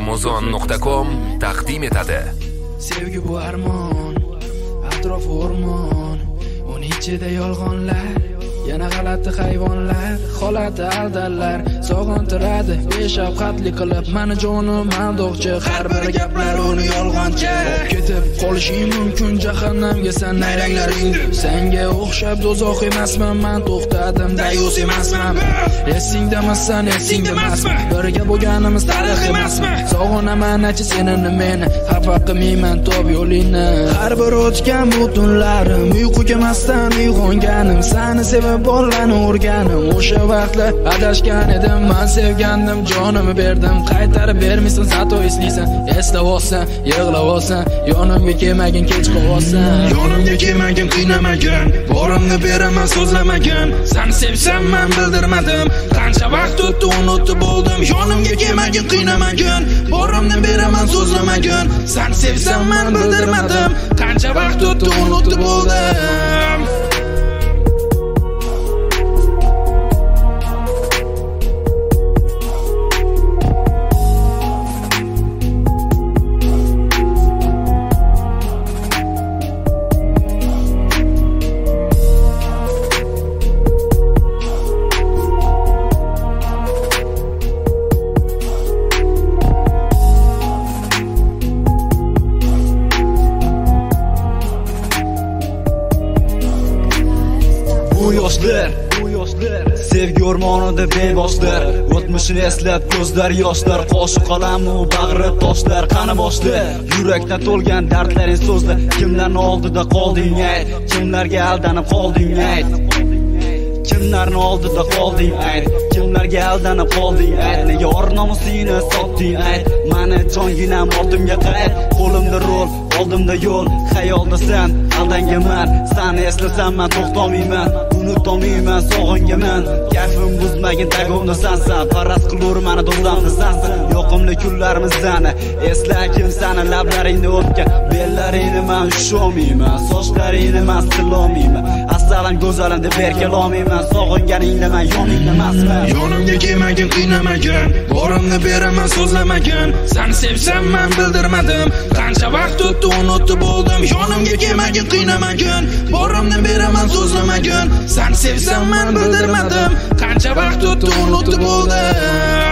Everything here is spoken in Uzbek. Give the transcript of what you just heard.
Amazon.com taqdim etadi. Sevgi bu armon, atrof o'rmon, uning ichida yolg'onlar, yana g'alati hayvonlar, holati aldarlar, sog'intiradi beshafqatlik qilib mani jonim aldoqchi, har bir gaplar uni yolg'onchi. Ketib qolishing mumkin jahannamga san nayranglaring, senga o'xshab do'zax emasman, men to'xtadim dayus emasman. Esingdamassan, esingdamasman, birga bo'lganimiz tarix emasmi? Sog'inaman achi senini men, xafa qilmayman top yo'lingni. Har bir o'tgan bu tunlarim, uyqu kelmasdan uyg'onganim, seni sevib bolani o'rganim. O'sha vaqtlar adashgan edim, men sevgandim, jonimni berdim. Qaytarib bermaysan, zato eslaysan, eslab olsan, yig'lab olsan, yonimga kelmagin, kech qolsan. Yonimga kelmagin, qiynamagin, borimni beraman, so'zlamagin. Seni sevsam men bildirmadim, qancha vaqt o'tdi, unutib bo'ldim. Yonimga kelmagin, qiynamagin, borimni beraman, so'zlamagin. Seni sevsam men bildirmadim, qancha vaqt o'tdi, unutib bo'ldim. Bu yoshlar sevgi o'rmonida beboshlar, o'tmishini eslab ko'zlar yoshlar, qoshi qalam u bag'ri toshlar, qani boshlar, yurakdan to'lgan dardlaring so'zlar. Kimlarning oldida qolding ayt, kimlarga aldanib qolding ayt, kimlarning oldida qolding ayt, kimlarga aldanib qolding ayt, nega or nomusingni sotding ayt, mani jonginam ortimga qayt, qo'limda rol, oldimda yo'l, xayoldasan, aldangaman, seni eslasam men to'xtamayman, unutolmayman, sog'ingaman, kayfim buzmagin tagimni sansan, faraz qilur meni do'stamni sansan, yoqimli kunlarimizni esla kim seni lablaringni o'tgan, bellaringni men usholmayman, sochlaringni men silolmayman, asalan go'zalim deb erkalolmayman, sog'inganingda men yoningda emasman. Yonimga kelmagin, qiynamagin, borimni beraman, so'zlamagin. Seni sevsam men bildirmadim, qancha vaqt o'tdi, unutib bo'ldim. Yonimga kelmagin, qiynamagin, borimni beraman, so'zlamagin. Seni sevsam men bildirmadim, qancha vaqt o'tdi, unutib bo'ldim.